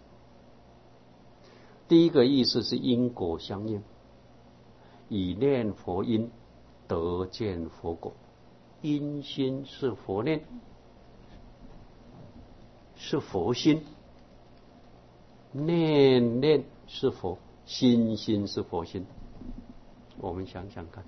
第一个意思是因果相应，以念佛因得见佛果。因心是佛念，是佛心；念念是佛心，心是佛心。我们想想看，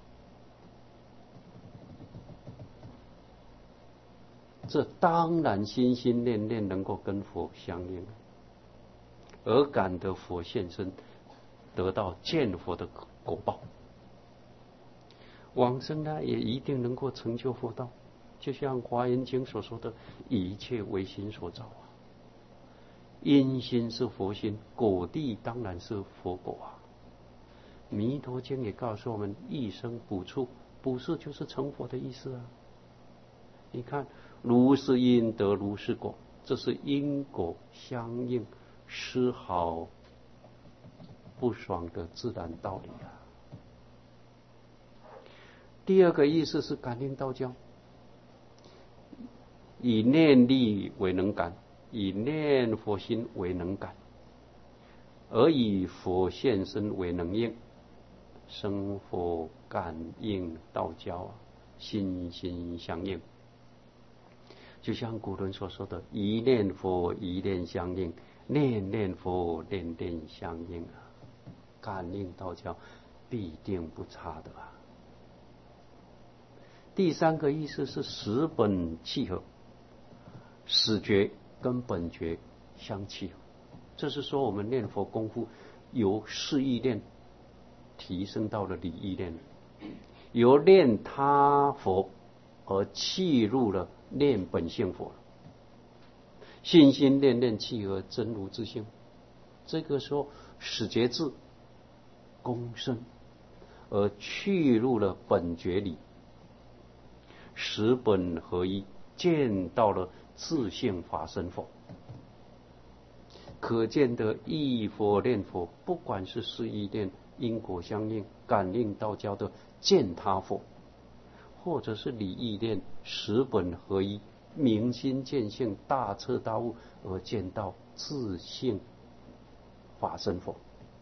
这当然心心念念能够跟佛相应，而感得佛现身，得到见佛的果报。往生呢，也一定能够成就佛道，就像华严经所说的，一切唯心所造啊。因心是佛心，果地当然是佛果啊。弥陀经也告诉我们，一生补处，补处就是成佛的意思啊。你看，如是因得如是果，这是因果相应，丝毫不爽的自然道理啊。第二个意思是感应道交，以念力为能感，以念佛心为能感，而以佛现身为能应， 生佛感应道交啊，心心相应。就像古人所说的，一念佛一念相应，念念佛念念相应啊，感应道交必定不差的啊。第三个意思是十本契合，始觉跟本觉相契合。这是说我们念佛功夫由事意念提升到了理意念，由念他佛而契入了念本性佛，心心念念契合真如之性。这个时候始觉智功深，而去入了本觉理，十本合一，见到了自性法身佛。可见得忆佛念佛，不管是事意念、因果相应、感应道交的见他佛，或者是理意念十本合一，明心见性，大彻大悟而见到自性法身佛。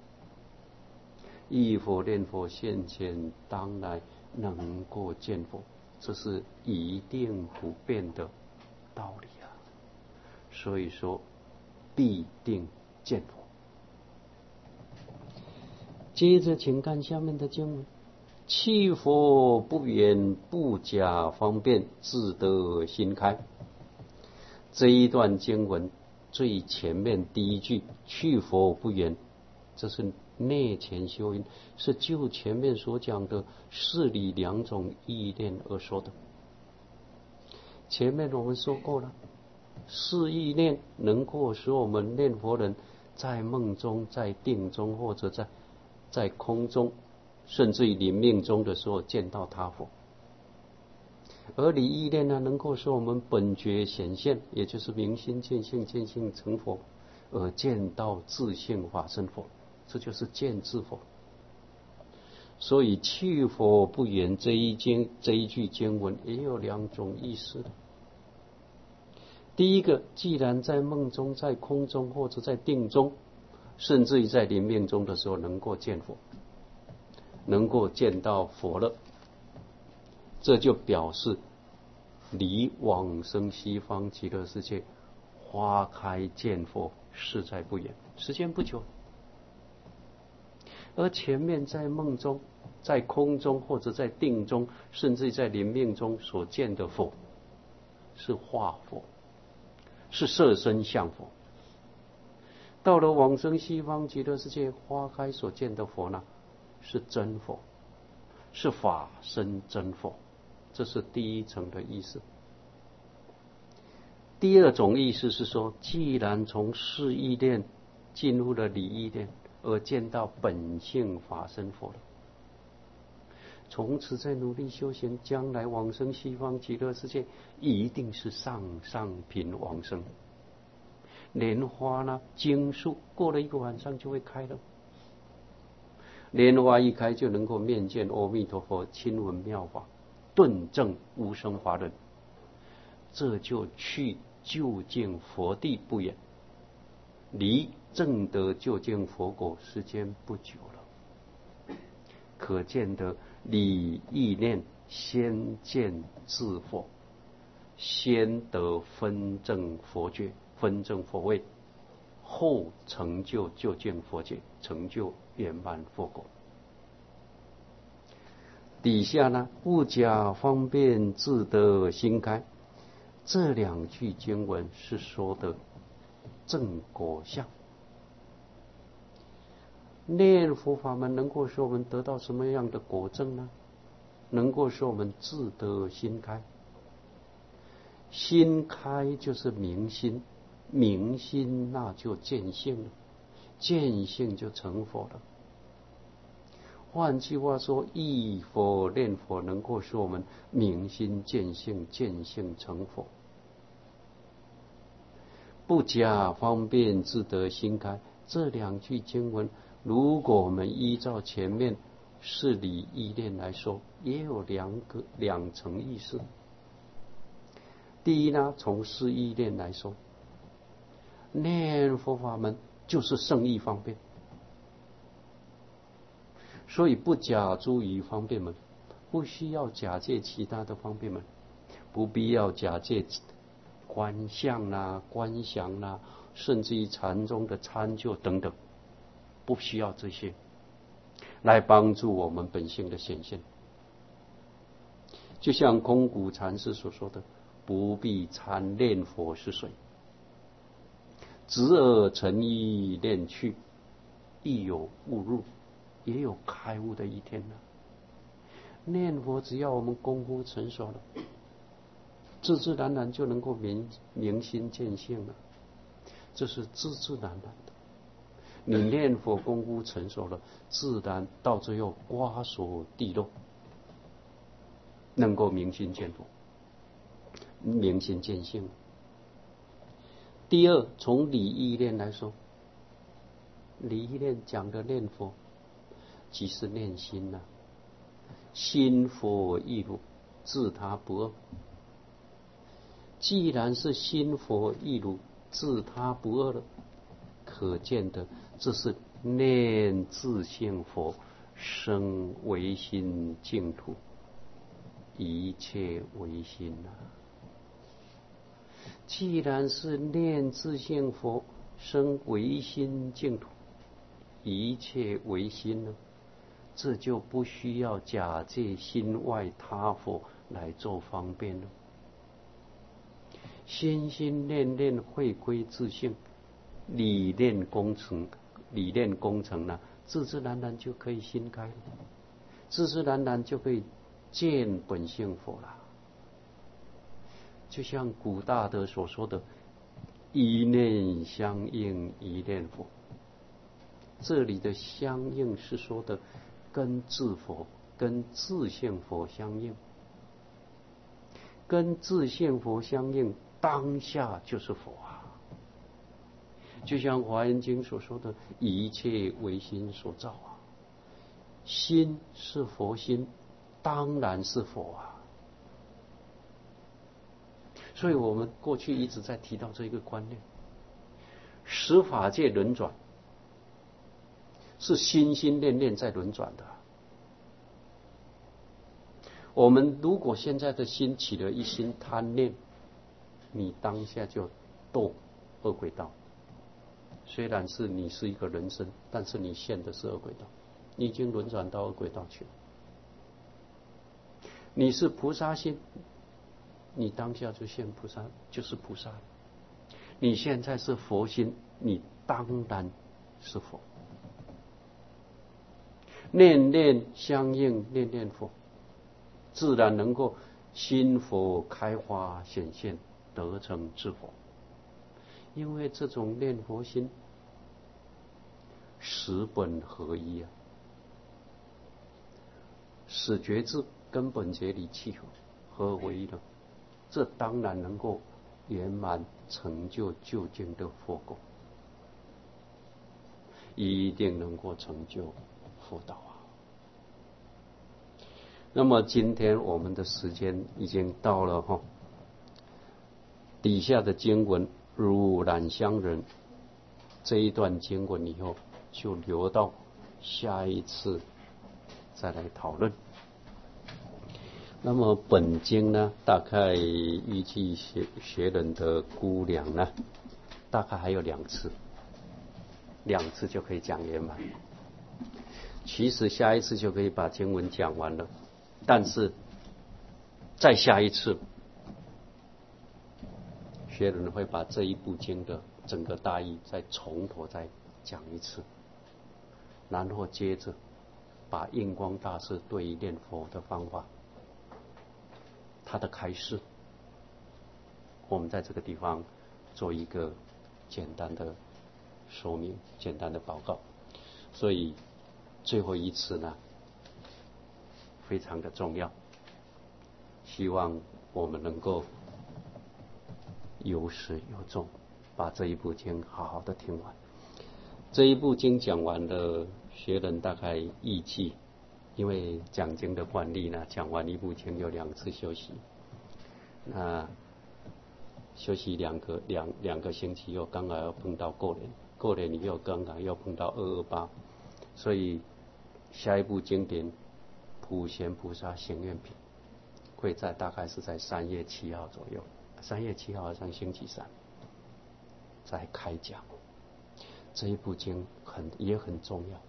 忆佛念佛现前，当来能够见佛，这是一定不变的道理啊。所以说必定见佛。接着请看下面的经文，去佛不远，不假方便，自得心开。这一段经文最前面第一句去佛不远，这是内潜修因，是就前面所讲的事理两种意念而说的。前面我们说过了，事意念能够使我们念佛人在梦中、在定中，或者在在空中，甚至于临命中的时候见到他佛。而理意念呢，能够使我们本觉显现，也就是明心见性，见性成佛，而见到自性法身佛，这就是见自佛。所以去佛不远这一经这一句经文也有两种意思的。第一个，既然在梦中、在空中或者在定中，甚至于在临命中的时候能够见佛，能够见到佛了，这就表示离往生西方极乐世界花开见佛实在不远，时间不久。而前面在梦中、在空中或者在定中，甚至在临命中所见的佛是化佛，是色身相佛。到了往生西方极乐世界花开所见的佛呢，是真佛，是法身真佛。这是第一层的意思。第二种意思是说，既然从事意念进入了理意念，而见到本性法身佛了，从此在努力修行，将来往生西方极乐世界一定是上上品往生。莲花呢，经树过了一个晚上就会开了，莲花一开就能够面见阿弥陀佛，亲闻妙法，顿证无生法忍，这就去究竟佛地不远，离证得究竟佛果时间不久了。可见得理意念先见自佛，先得分证佛觉，分证佛位，后成就究竟佛界，成就圆满佛果。底下呢，不假方便，自得心开。这两句经文是说的正果相。念佛法门能够使我们得到什么样的果证呢？能够使我们自得心开。心开就是明心，明心那就见性了，见性就成佛了。换句话说，忆佛念佛能够使我们明心见性，见性成佛。不假方便，自得心开。这两句经文，如果我们依照前面事理意念来说，也有两个两层意思。第一呢，从事意念来说，念佛法门就是圣意方便， 所以不假诸于方便门，不需要假借其他的方便门，不必要假借观相啦、观想啦，甚至于禅宗的参究等等，不需要这些来帮助我们本性的显现。就像空谷禅师所说的，不必参念佛是谁，直而诚意念去，亦有悟入，也有开悟的一天呢。念佛只要我们功夫成熟了，自自然然就能够明明心见性了，这是自自然然的。你念佛功夫成熟了，自然到最后瓜熟蒂落，能够明心见佛，明心见性。第二，从理义念来说，理义念讲的念佛，即是念心呐、啊。心佛一如，自他不二。既然是心佛一如，自他不二了，可见的这是念自性佛，生唯心净土，一切唯心啊。既然是念自性佛，生唯心净土，一切唯心呢，这就不需要假借心外他佛来做方便了。心心念念回归自性，理念工程，理念工程呢，自自然然就可以心开了，自自然然就可以见本性佛了。就像古大德所说的，一念相应一念佛。这里的相应是说的跟自佛、跟自性佛相应，跟自性佛相应，当下就是佛啊。就像《华严经》所说的，一切唯心所造啊，心是佛心，当然是佛啊。所以我们过去一直在提到这一个观念，十法界轮转是心心念念在轮转的。我们如果现在的心起了一心贪念，你当下就堕恶鬼道。虽然是你是一个人身，但是你现的是恶鬼道，你已经轮转到恶鬼道去了。你是菩萨心，你当下就现菩萨，就是菩萨。你现在是佛心，你当然是佛。念念相应，念念佛，自然能够心佛开花显现，得成智佛。因为这种念佛心，十本合一啊，使觉智跟本觉理契合，合而为一的，这当然能够圆满成就究竟的佛果，一定能够成就佛道啊。那么今天我们的时间已经到了哈，底下的经文如染香人这一段经文以后，就留到下一次再来讨论。那么本经呢，大概预计学学人的估量呢，大概还有两次，两次就可以讲圆满。其实下一次就可以把经文讲完了，但是再下一次，学人会把这一部经的整个大意再从头再讲一次，然后接着把印光大师对于念佛的方法，他的开示，我们在这个地方做一个简单的说明，简单的报告。所以最后一次呢，非常的重要，希望我们能够有始有终，把这一部经好好的听完。这一部经讲完了，学人大概预计，因为讲经的惯例呢，讲完一部经有两次休息，那休息两个两两个星期，又刚好要碰到过年，过年以后刚好要碰到二二八，所以下一部经典《普贤菩萨行愿品》会在大概是在三月七号左右，三月七号好像星期三在开讲。这一部经很也很重要。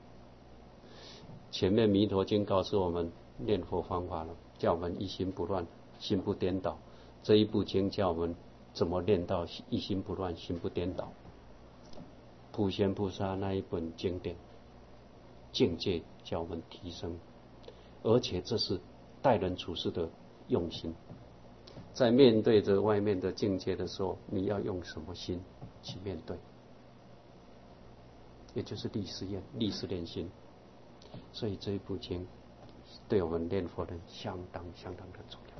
前面《弥陀经》告诉我们念佛方法了，叫我们一心不乱，心不颠倒。这一部经叫我们怎么练到一心不乱，心不颠倒。普贤菩萨那一本经典，境界叫我们提升，而且这是待人处事的用心。在面对着外面的境界的时候，你要用什么心去面对？也就是历史练历史练心。所以这一部经对我们念佛人相当相当的重要。